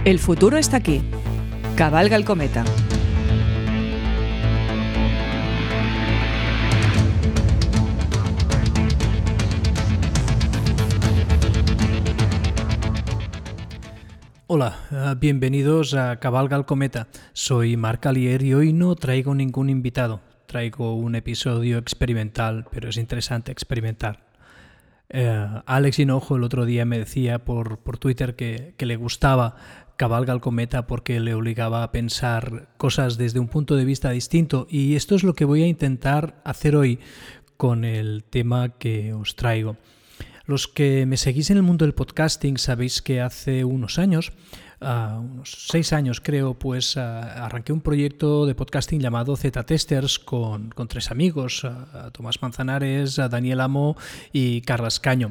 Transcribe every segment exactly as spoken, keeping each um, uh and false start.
El futuro está aquí. Cabalga el cometa. Hola, uh, bienvenidos a Cabalga el Cometa. Soy Marc Alier y hoy no traigo ningún invitado. Traigo un episodio experimental, pero es interesante experimentar. Uh, Alex Hinojo el otro día me decía por, por Twitter que, que le gustaba Cabalga el Cometa porque le obligaba a pensar cosas desde un punto de vista distinto, y esto es lo que voy a intentar hacer hoy con el tema que os traigo. Los que me seguís en el mundo del podcasting sabéis que hace unos años, uh, unos seis años creo, pues uh, arranqué un proyecto de podcasting llamado Z-Testers con, con tres amigos, uh, Tomás Manzanares, uh, Daniel Amo y Carles Caño.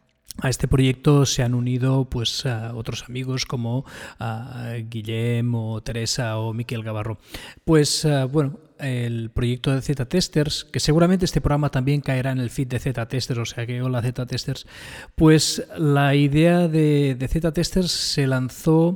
A este proyecto se han unido pues uh, otros amigos como uh, Guillem o Teresa o Miquel Gavarro. Pues uh, bueno, el proyecto de Z-Testers, que seguramente este programa también caerá en el feed de Z-Testers, o sea que hola Z-Testers, pues la idea de, de Z-Testers se lanzó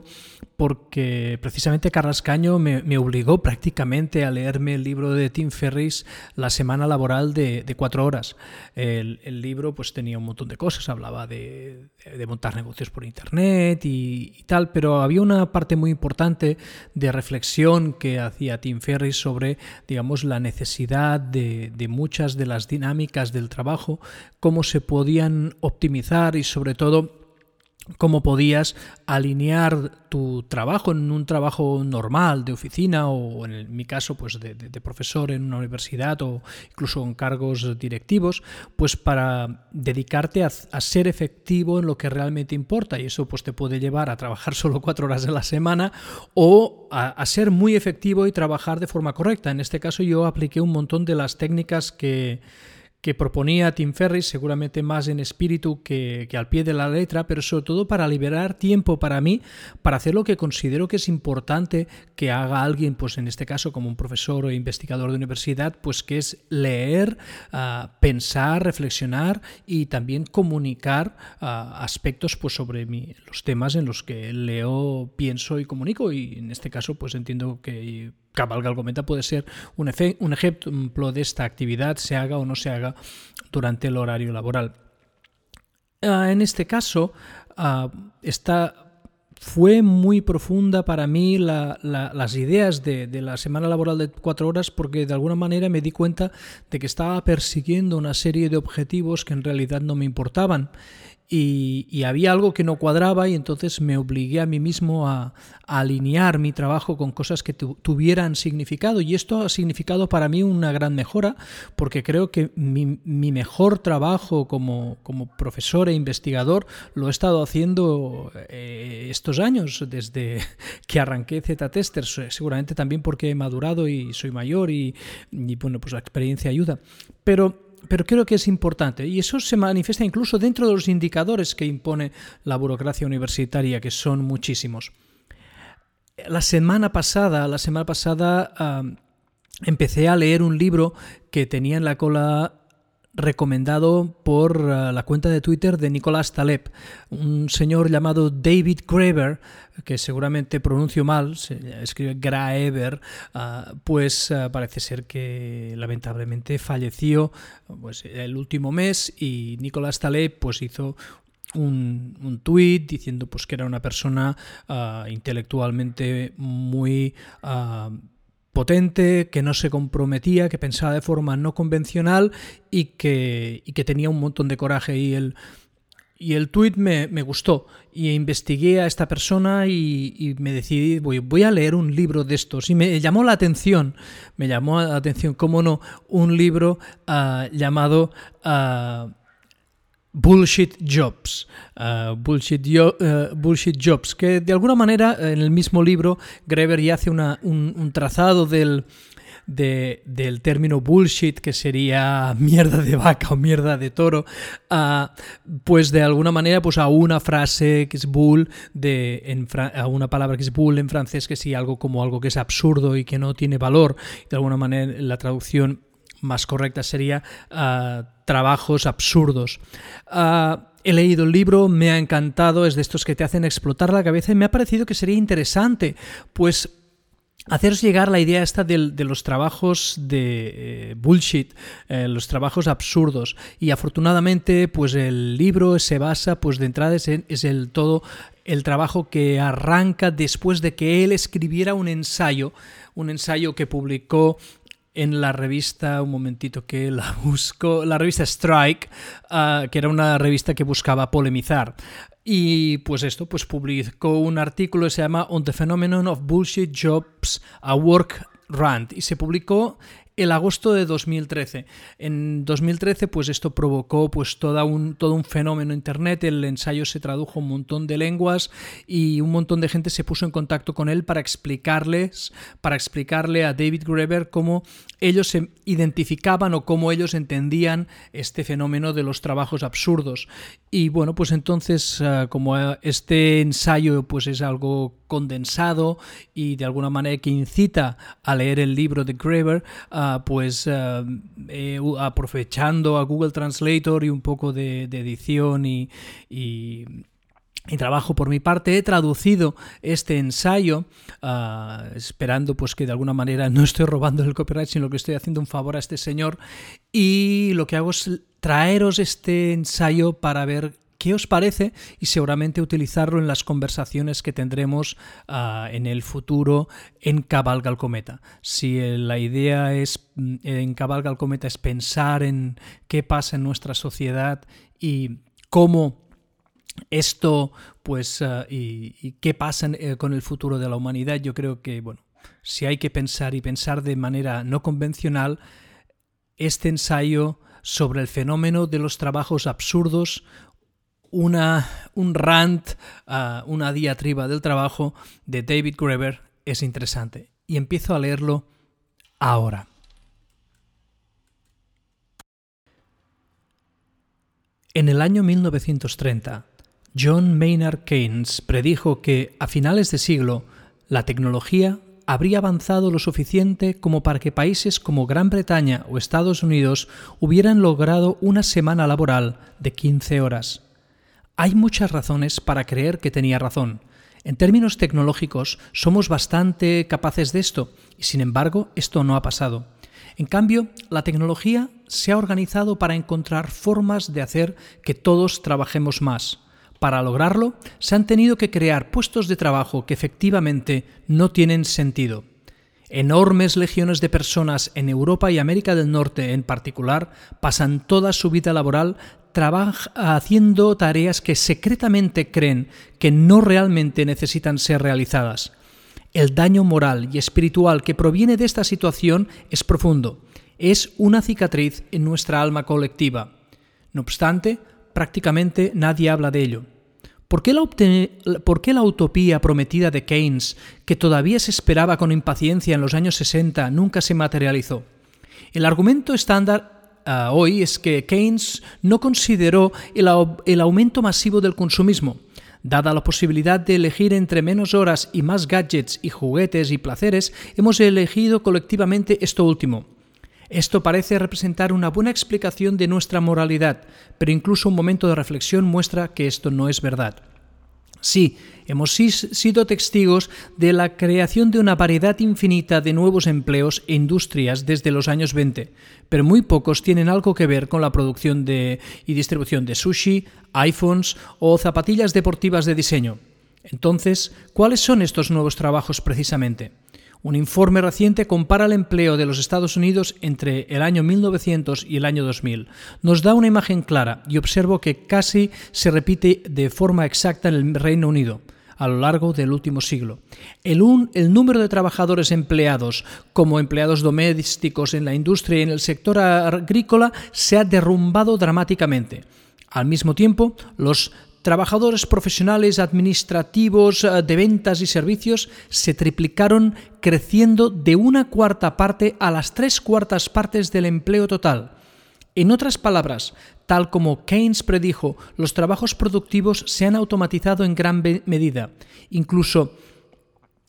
porque precisamente Carles Caño me, me obligó prácticamente a leerme el libro de Tim Ferriss, La semana laboral de, de cuatro horas. El, el libro pues tenía un montón de cosas, hablaba de, de montar negocios por internet y, y tal, pero había una parte muy importante de reflexión que hacía Tim Ferriss sobre, digamos, la necesidad de, de muchas de las dinámicas del trabajo, cómo se podían optimizar y sobre todo cómo podías alinear tu trabajo en un trabajo normal de oficina o en, el, en mi caso pues de, de, de profesor en una universidad o incluso en cargos directivos, pues para dedicarte a, a ser efectivo en lo que realmente importa, y eso pues te puede llevar a trabajar solo cuatro horas a la semana o a, a ser muy efectivo y trabajar de forma correcta. En este caso yo apliqué un montón de las técnicas que que proponía Tim Ferriss, seguramente más en espíritu que, que al pie de la letra, pero sobre todo para liberar tiempo para mí, para hacer lo que considero que es importante que haga alguien, pues en este caso como un profesor o investigador de universidad, pues que es leer, uh, pensar, reflexionar y también comunicar uh, aspectos pues sobre mi, los temas en los que leo, pienso y comunico, y en este caso pues entiendo que Cabalga el Cometa puede ser un, efe, un ejemplo de esta actividad, se haga o no se haga durante el horario laboral. Uh, en este caso, uh, esta fue muy profunda para mí la, la, las ideas de, de la semana laboral de cuatro horas, porque de alguna manera me di cuenta de que estaba persiguiendo una serie de objetivos que en realidad no me importaban. Y, y había algo que no cuadraba, y entonces me obligué a mí mismo a, a alinear mi trabajo con cosas que tu, tuvieran significado, y esto ha significado para mí una gran mejora, porque creo que mi, mi mejor trabajo como, como profesor e investigador lo he estado haciendo eh, estos años, desde que arranqué Z-Testers, seguramente también porque he madurado y soy mayor y, y bueno, pues la experiencia ayuda, pero Pero creo que es importante, y eso se manifiesta incluso dentro de los indicadores que impone la burocracia universitaria, que son muchísimos. La semana pasada, la semana pasada uh, empecé a leer un libro que tenía en la cola recomendado por uh, la cuenta de Twitter de Nicolás Taleb, un señor llamado David Graeber, que seguramente pronuncio mal, se escribe Graeber, uh, pues uh, parece ser que lamentablemente falleció pues, el último mes, y Nicolás Taleb pues hizo un, un tuit diciendo pues, que era una persona uh, intelectualmente muy Uh, potente, que no se comprometía, que pensaba de forma no convencional y que, y que tenía un montón de coraje. Y el, y el tuit me, me gustó, y investigué a esta persona y, y me decidí, voy, voy a leer un libro de estos, y me llamó la atención, me llamó la atención, cómo no, un libro uh, llamado Uh, Bullshit Jobs, uh, bullshit, yo, uh, bullshit Jobs, que de alguna manera en el mismo libro Graeber ya hace una, un, un trazado del, de, del término bullshit, que sería mierda de vaca o mierda de toro, uh, pues de alguna manera pues a una frase que es bull, de, en, a una palabra que es bull en francés, que sí, algo como algo que es absurdo y que no tiene valor. De alguna manera la traducción más correcta sería uh, trabajos absurdos. Uh, he leído el libro, me ha encantado, es de estos que te hacen explotar la cabeza y me ha parecido que sería interesante, pues haceros llegar la idea esta de, de los trabajos de eh, bullshit, eh, los trabajos absurdos. Y afortunadamente, pues el libro se basa, pues de entrada es, es el todo el trabajo que arranca después de que él escribiera un ensayo, un ensayo que publicó en la revista, un momentito que la busco, la revista Strike, uh, que era una revista que buscaba polemizar. Y pues esto, pues publicó un artículo que se llama On the Phenomenon of Bullshit Jobs, a Work Rant, y se publicó el agosto de dos mil trece. En dos mil trece, pues esto provocó pues toda un, todo un fenómeno en internet. El ensayo se tradujo a un montón de lenguas y un montón de gente se puso en contacto con él para explicarles, para explicarle a David Graeber cómo ellos se identificaban o cómo ellos entendían este fenómeno de los trabajos absurdos. Y bueno, pues entonces, uh, como este ensayo pues es algo condensado y de alguna manera que incita a leer el libro de Graeber, uh, pues uh, eh, aprovechando a Google Translator y un poco de, de edición y, y Y trabajo por mi parte, he traducido este ensayo, uh, esperando pues que de alguna manera no estoy robando el copyright, sino que estoy haciendo un favor a este señor. Y lo que hago es traeros este ensayo para ver qué os parece y seguramente utilizarlo en las conversaciones que tendremos uh, en el futuro en Cabalga el Cometa. Si la idea es en Cabalga el Cometa es pensar en qué pasa en nuestra sociedad y cómo esto, pues, uh, y, y qué pasa eh, con el futuro de la humanidad, yo creo que, bueno, si hay que pensar y pensar de manera no convencional, este ensayo sobre el fenómeno de los trabajos absurdos, una, un rant, uh, una diatriba del trabajo de David Graeber es interesante. Y empiezo a leerlo ahora. En el año mil novecientos treinta, John Maynard Keynes predijo que, a finales de siglo, la tecnología habría avanzado lo suficiente como para que países como Gran Bretaña o Estados Unidos hubieran logrado una semana laboral de quince horas. Hay muchas razones para creer que tenía razón. En términos tecnológicos, somos bastante capaces de esto, y sin embargo, esto no ha pasado. En cambio, la tecnología se ha organizado para encontrar formas de hacer que todos trabajemos más. Para lograrlo, se han tenido que crear puestos de trabajo que efectivamente no tienen sentido. Enormes legiones de personas en Europa y América del Norte en particular pasan toda su vida laboral trabaja, haciendo tareas que secretamente creen que no realmente necesitan ser realizadas. El daño moral y espiritual que proviene de esta situación es profundo. Es una cicatriz en nuestra alma colectiva. No obstante, prácticamente nadie habla de ello. ¿Por qué, la obten- ¿Por qué la utopía prometida de Keynes, que todavía se esperaba con impaciencia en los años sesenta, nunca se materializó? El argumento estándar uh, hoy es que Keynes no consideró el, au- el aumento masivo del consumismo. Dada la posibilidad de elegir entre menos horas y más gadgets y juguetes y placeres, hemos elegido colectivamente esto último. Esto parece representar una buena explicación de nuestra moralidad, pero incluso un momento de reflexión muestra que esto no es verdad. Sí, hemos sido testigos de la creación de una variedad infinita de nuevos empleos e industrias desde los años veinte, pero muy pocos tienen algo que ver con la producción de, y distribución de sushi, iPhones o zapatillas deportivas de diseño. Entonces, ¿cuáles son estos nuevos trabajos precisamente? Un informe reciente compara el empleo de los Estados Unidos entre el año mil novecientos y el año dos mil. Nos da una imagen clara y observo que casi se repite de forma exacta en el Reino Unido a lo largo del último siglo. El, un, el número de trabajadores empleados como empleados domésticos en la industria y en el sector agrícola se ha derrumbado dramáticamente. Al mismo tiempo, los trabajadores profesionales, administrativos, de ventas y servicios se triplicaron, creciendo de una cuarta parte a las tres cuartas partes del empleo total. En otras palabras, tal como Keynes predijo, los trabajos productivos se han automatizado en gran medida. Incluso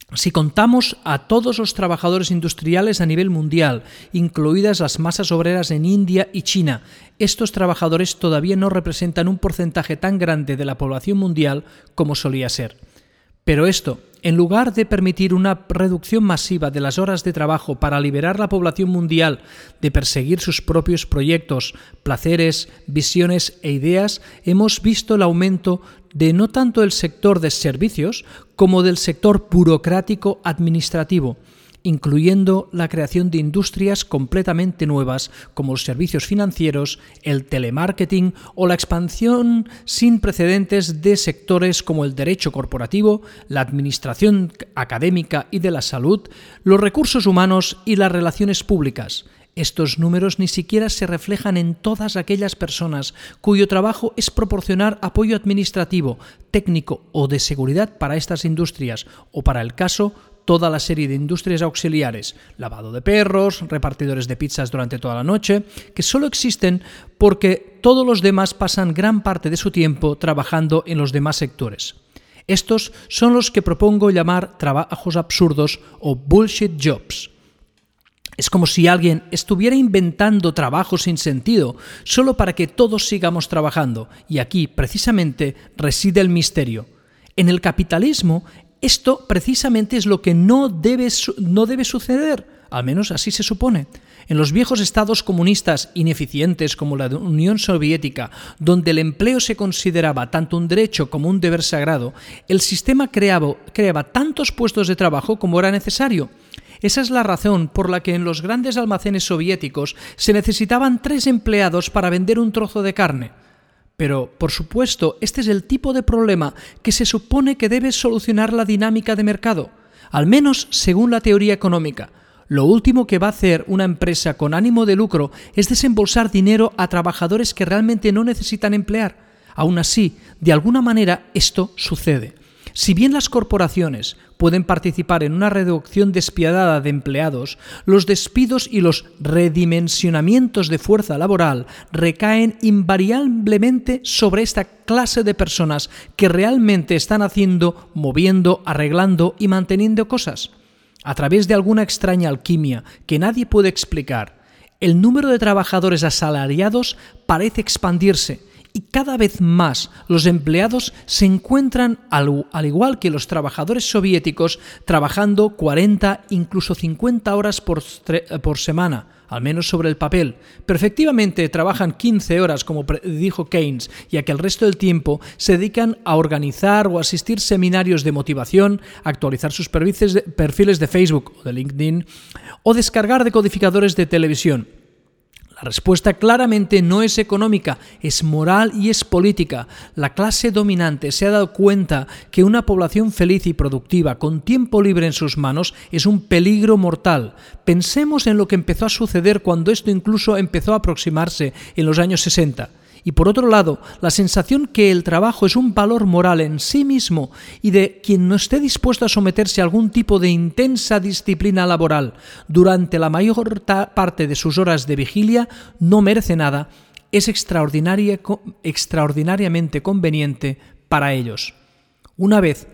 Si contamos a todos los trabajadores industriales a nivel mundial, incluidas las masas obreras en India y China, estos trabajadores todavía no representan un porcentaje tan grande de la población mundial como solía ser. Pero esto, en lugar de permitir una reducción masiva de las horas de trabajo para liberar la población mundial de perseguir sus propios proyectos, placeres, visiones e ideas, hemos visto el aumento de no tanto el sector de servicios como del sector burocrático administrativo, incluyendo la creación de industrias completamente nuevas como los servicios financieros, el telemarketing o la expansión sin precedentes de sectores como el derecho corporativo, la administración académica y de la salud, los recursos humanos y las relaciones públicas. Estos números ni siquiera se reflejan en todas aquellas personas cuyo trabajo es proporcionar apoyo administrativo, técnico o de seguridad para estas industrias, o para el caso, toda la serie de industrias auxiliares, lavado de perros, repartidores de pizzas durante toda la noche, que solo existen porque todos los demás pasan gran parte de su tiempo trabajando en los demás sectores. Estos son los que propongo llamar trabajos absurdos o bullshit jobs. Es como si alguien estuviera inventando trabajos sin sentido, solo para que todos sigamos trabajando, y aquí precisamente reside el misterio. En el capitalismo, esto precisamente es lo que no debe, no debe suceder, al menos así se supone. En los viejos estados comunistas ineficientes como la Unión Soviética, donde el empleo se consideraba tanto un derecho como un deber sagrado, el sistema creaba, creaba tantos puestos de trabajo como era necesario. Esa es la razón por la que en los grandes almacenes soviéticos se necesitaban tres empleados para vender un trozo de carne. Pero, por supuesto, este es el tipo de problema que se supone que debe solucionar la dinámica de mercado, al menos según la teoría económica. Lo último que va a hacer una empresa con ánimo de lucro es desembolsar dinero a trabajadores que realmente no necesitan emplear. Aún así, de alguna manera, esto sucede. Si bien las corporaciones pueden participar en una reducción despiadada de empleados, los despidos y los redimensionamientos de fuerza laboral recaen invariablemente sobre esta clase de personas que realmente están haciendo, moviendo, arreglando y manteniendo cosas. A través de alguna extraña alquimia que nadie puede explicar, el número de trabajadores asalariados parece expandirse, y cada vez más los empleados se encuentran, al, al igual que los trabajadores soviéticos, trabajando cuarenta, incluso cincuenta horas por, por semana, al menos sobre el papel. Pero efectivamente trabajan quince horas, como dijo Keynes, ya que el resto del tiempo se dedican a organizar o asistir seminarios de motivación, actualizar sus perfiles de Facebook o de LinkedIn, o descargar decodificadores de televisión. La respuesta claramente no es económica, es moral y es política. La clase dominante se ha dado cuenta que una población feliz y productiva con tiempo libre en sus manos es un peligro mortal. Pensemos en lo que empezó a suceder cuando esto incluso empezó a aproximarse en los años sesenta. Y por otro lado, la sensación que el trabajo es un valor moral en sí mismo y de quien no esté dispuesto a someterse a algún tipo de intensa disciplina laboral durante la mayor parte de sus horas de vigilia no merece nada, es extraordinaria, extraordinariamente conveniente para ellos. Una vez,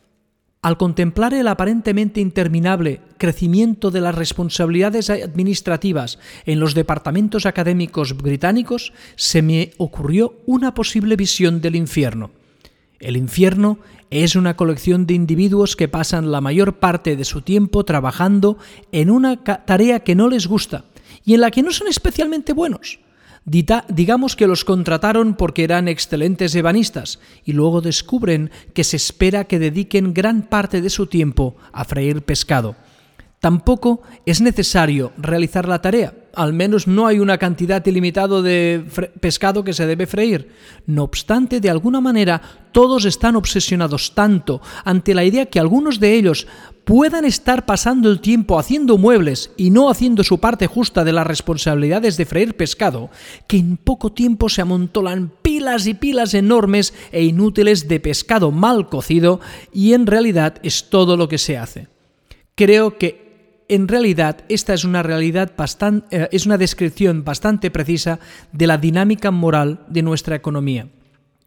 al contemplar el aparentemente interminable crecimiento de las responsabilidades administrativas en los departamentos académicos británicos, se me ocurrió una posible visión del infierno. El infierno es una colección de individuos que pasan la mayor parte de su tiempo trabajando en una tarea que no les gusta y en la que no son especialmente buenos. Dita, digamos que los contrataron porque eran excelentes ebanistas y luego descubren que se espera que dediquen gran parte de su tiempo a freír pescado. Tampoco es necesario realizar la tarea, al menos no hay una cantidad ilimitada de pescado que se debe freír. No obstante, de alguna manera, todos están obsesionados tanto ante la idea que algunos de ellos puedan estar pasando el tiempo haciendo muebles y no haciendo su parte justa de las responsabilidades de freír pescado, que en poco tiempo se amontolan pilas y pilas enormes e inútiles de pescado mal cocido y en realidad es todo lo que se hace. Creo que en realidad esta es una realidad bastante, eh, es una descripción bastante precisa de la dinámica moral de nuestra economía.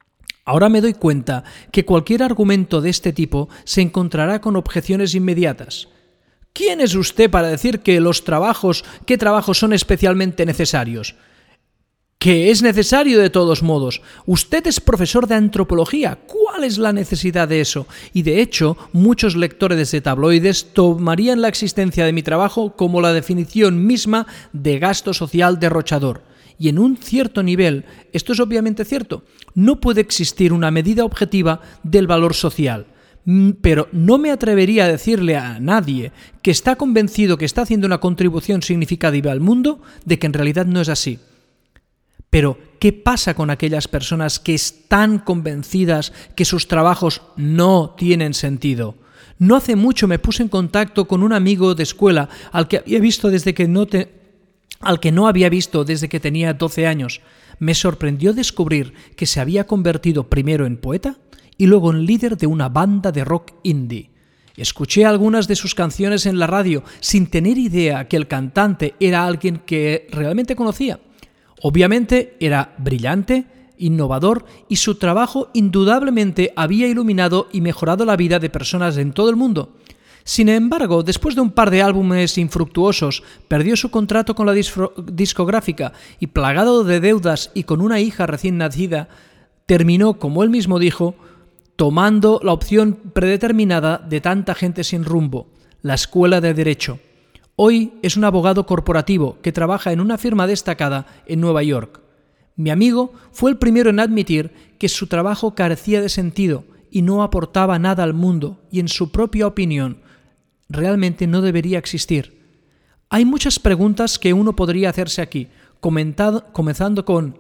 Ahora me doy cuenta que cualquier argumento de este tipo se encontrará con objeciones inmediatas. ¿Quién es usted para decir que los trabajos, qué trabajos son especialmente necesarios? Que es necesario de todos modos. Usted es profesor de antropología. ¿Cuál es la necesidad de eso? Y de hecho, muchos lectores de tabloides tomarían la existencia de mi trabajo como la definición misma de gasto social derrochador. Y en un cierto nivel, esto es obviamente cierto, no puede existir una medida objetiva del valor social. Pero no me atrevería a decirle a nadie que está convencido que está haciendo una contribución significativa al mundo de que en realidad no es así. Pero, ¿qué pasa con aquellas personas que están convencidas que sus trabajos no tienen sentido? No hace mucho me puse en contacto con un amigo de escuela al que había visto desde que no te, al que no había visto desde que tenía doce años. Me sorprendió descubrir que se había convertido primero en poeta y luego en líder de una banda de rock indie. Escuché algunas de sus canciones en la radio sin tener idea que el cantante era alguien que realmente conocía. Obviamente era brillante, innovador y su trabajo indudablemente había iluminado y mejorado la vida de personas en todo el mundo. Sin embargo, después de un par de álbumes infructuosos, perdió su contrato con la discográfica y, plagado de deudas y con una hija recién nacida, terminó, como él mismo dijo, tomando la opción predeterminada de tanta gente sin rumbo, la escuela de Derecho. Hoy es un abogado corporativo que trabaja en una firma destacada en Nueva York. Mi amigo fue el primero en admitir que su trabajo carecía de sentido y no aportaba nada al mundo y, en su propia opinión, realmente no debería existir. Hay muchas preguntas que uno podría hacerse aquí, comentado, comenzando con...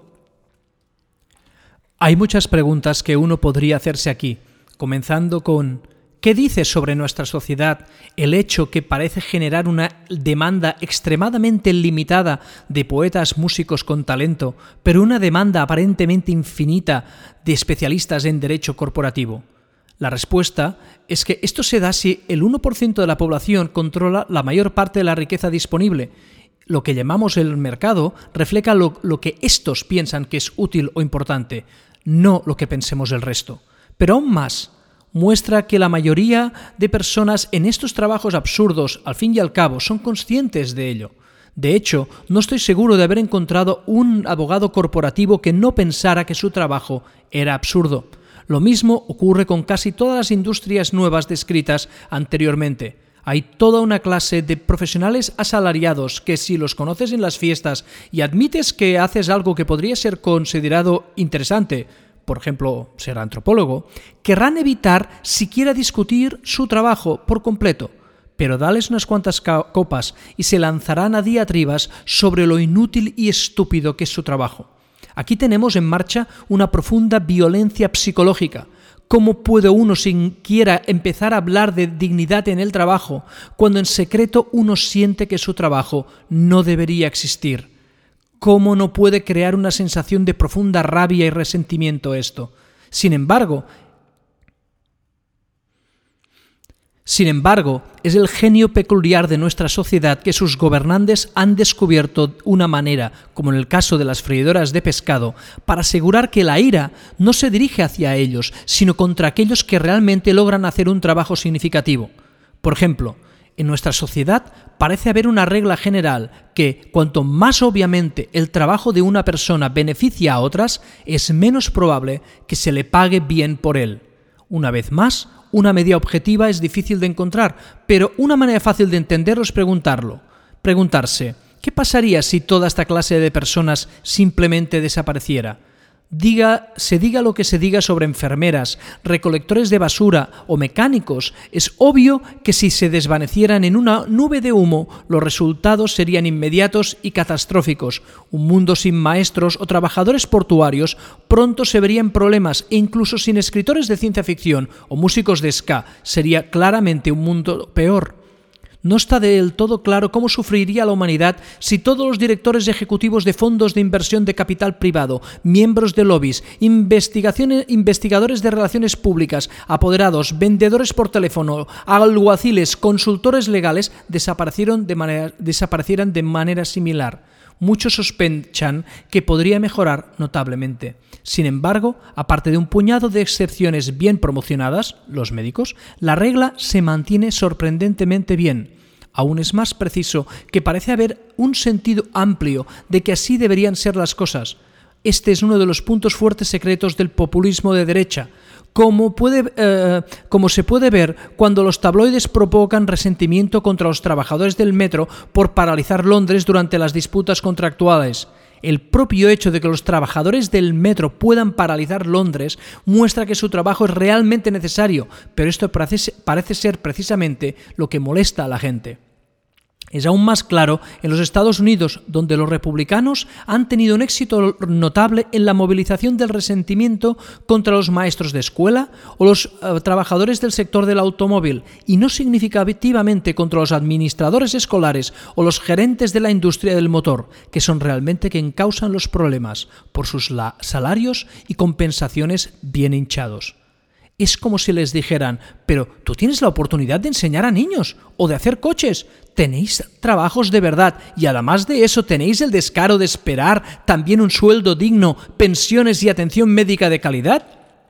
Hay muchas preguntas que uno podría hacerse aquí, comenzando con... ¿Qué dice sobre nuestra sociedad el hecho que parece generar una demanda extremadamente limitada de poetas músicos con talento, pero una demanda aparentemente infinita de especialistas en derecho corporativo? La respuesta es que esto se da si el uno por ciento de la población controla la mayor parte de la riqueza disponible. Lo que llamamos el mercado refleja lo, lo que estos piensan que es útil o importante, no lo que pensemos el resto. Pero aún más, muestra que la mayoría de personas en estos trabajos absurdos, al fin y al cabo, son conscientes de ello. De hecho, no estoy seguro de haber encontrado un abogado corporativo que no pensara que su trabajo era absurdo. Lo mismo ocurre con casi todas las industrias nuevas descritas anteriormente. Hay toda una clase de profesionales asalariados que, si los conoces en las fiestas y admites que haces algo que podría ser considerado interesante, por ejemplo, ser antropólogo, querrán evitar siquiera discutir su trabajo por completo, pero dales unas cuantas copas y se lanzarán a diatribas sobre lo inútil y estúpido que es su trabajo. Aquí tenemos en marcha una profunda violencia psicológica. ¿Cómo puede uno siquiera empezar a hablar de dignidad en el trabajo cuando en secreto uno siente que su trabajo no debería existir? ¿Cómo no puede crear una sensación de profunda rabia y resentimiento esto? Sin embargo, sin embargo, es el genio peculiar de nuestra sociedad que sus gobernantes han descubierto una manera, como en el caso de las freidoras de pescado, para asegurar que la ira no se dirige hacia ellos, sino contra aquellos que realmente logran hacer un trabajo significativo. Por ejemplo, en nuestra sociedad parece haber una regla general que, cuanto más obviamente el trabajo de una persona beneficia a otras, es menos probable que se le pague bien por él. Una vez más, una medida objetiva es difícil de encontrar, pero una manera fácil de entenderlo es preguntarlo. Preguntarse, ¿qué pasaría si toda esta clase de personas simplemente desapareciera? Diga, se diga lo que se diga sobre enfermeras, recolectores de basura o mecánicos, es obvio que si se desvanecieran en una nube de humo, los resultados serían inmediatos y catastróficos. Un mundo sin maestros o trabajadores portuarios pronto se vería en problemas, e incluso sin escritores de ciencia ficción o músicos de ska, sería claramente un mundo peor. No está del todo claro cómo sufriría la humanidad si todos los directores ejecutivos de fondos de inversión de capital privado, miembros de lobbies, investigadores de relaciones públicas, apoderados, vendedores por teléfono, alguaciles, consultores legales desaparecieron de manera, desaparecieran de manera similar. Muchos sospechan que podría mejorar notablemente. Sin embargo, aparte de un puñado de excepciones bien promocionadas, los médicos, la regla se mantiene sorprendentemente bien. Aún es más preciso que parece haber un sentido amplio de que así deberían ser las cosas. Este es uno de los puntos fuertes secretos del populismo de derecha. Como, puede, eh, como se puede ver cuando los tabloides provocan resentimiento contra los trabajadores del metro por paralizar Londres durante las disputas contractuales. El propio hecho de que los trabajadores del metro puedan paralizar Londres muestra que su trabajo es realmente necesario, pero esto parece, parece ser precisamente lo que molesta a la gente. Es aún más claro en los Estados Unidos, donde los republicanos han tenido un éxito notable en la movilización del resentimiento contra los maestros de escuela o los uh, trabajadores del sector del automóvil, y no significativamente contra los administradores escolares o los gerentes de la industria del motor, que son realmente quien causan los problemas por sus la- salarios y compensaciones bien hinchados. Es como si les dijeran, pero tú tienes la oportunidad de enseñar a niños o de hacer coches. Tenéis trabajos de verdad y además de eso tenéis el descaro de esperar también un sueldo digno, pensiones y atención médica de calidad.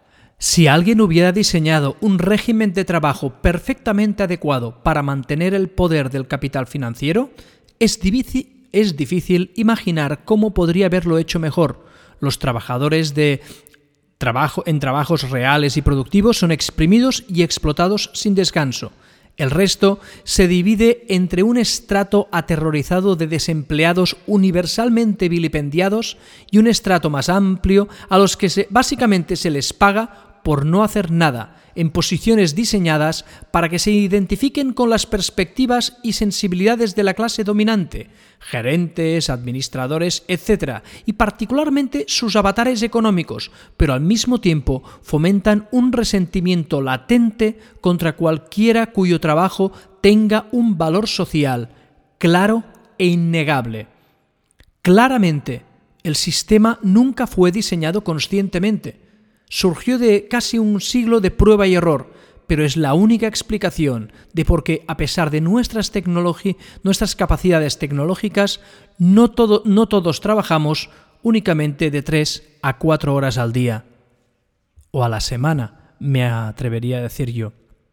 Si alguien hubiera diseñado un régimen de trabajo perfectamente adecuado para mantener el poder del capital financiero, es difícil, es difícil imaginar cómo podría haberlo hecho mejor. Los trabajadores de Trabajo, en trabajos reales y productivos son exprimidos y explotados sin descanso. El resto se divide entre un estrato aterrorizado de desempleados universalmente vilipendiados y un estrato más amplio a los que se, básicamente se les paga por no hacer nada, en posiciones diseñadas para que se identifiquen con las perspectivas y sensibilidades de la clase dominante, gerentes, administradores, etcétera, y particularmente sus avatares económicos, pero al mismo tiempo fomentan un resentimiento latente contra cualquiera cuyo trabajo tenga un valor social claro e innegable. Claramente, el sistema nunca fue diseñado conscientemente. Surgió de casi un siglo de prueba y error, pero es la única explicación de por qué, a pesar de nuestras, tecnologi- nuestras capacidades tecnológicas, no, todo, no todos trabajamos únicamente de tres a cuatro horas al día, o a la semana, me atrevería a decir yo.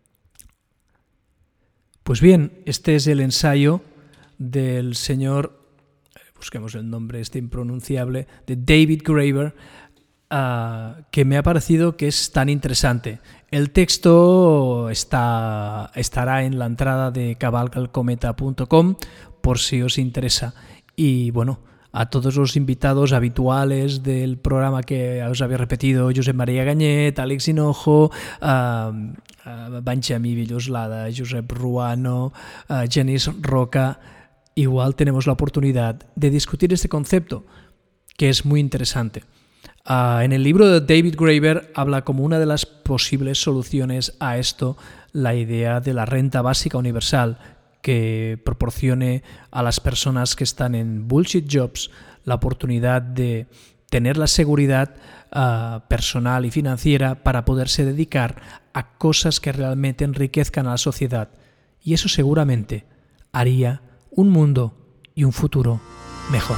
Pues bien, este es el ensayo del señor, busquemos el nombre este impronunciable, de David Graeber, Uh, que me ha parecido que es tan interesante. El texto está, estará en la entrada de cabalgalcometa punto com por si os interesa. Y bueno, a todos los invitados habituales del programa que os había repetido, Josep María Ganyet, Àlex Hinojo, uh, uh, Benjamí Villoslada, Josep Ruano, uh, Genís Roca, igual tenemos la oportunidad de discutir este concepto, que es muy interesante. Uh, en el libro de David Graeber habla como una de las posibles soluciones a esto la idea de la renta básica universal que proporcione a las personas que están en bullshit jobs la oportunidad de tener la seguridad uh, personal y financiera para poderse dedicar a cosas que realmente enriquezcan a la sociedad. Y eso seguramente haría un mundo y un futuro mejor.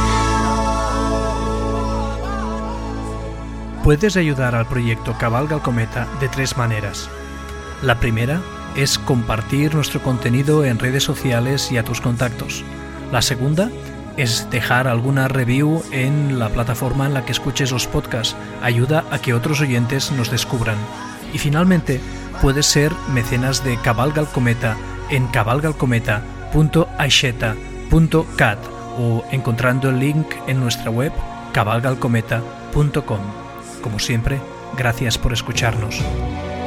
Puedes ayudar al proyecto Cabalga el Cometa de tres maneras. La primera es compartir nuestro contenido en redes sociales y a tus contactos. La segunda es dejar alguna review en la plataforma en la que escuches los podcasts. Ayuda a que otros oyentes nos descubran. Y finalmente, puedes ser mecenas de Cabalga el Cometa en cabalgalcometa punto aixeta punto cat o encontrando el link en nuestra web cabalgalcometa punto com. Como siempre, gracias por escucharnos.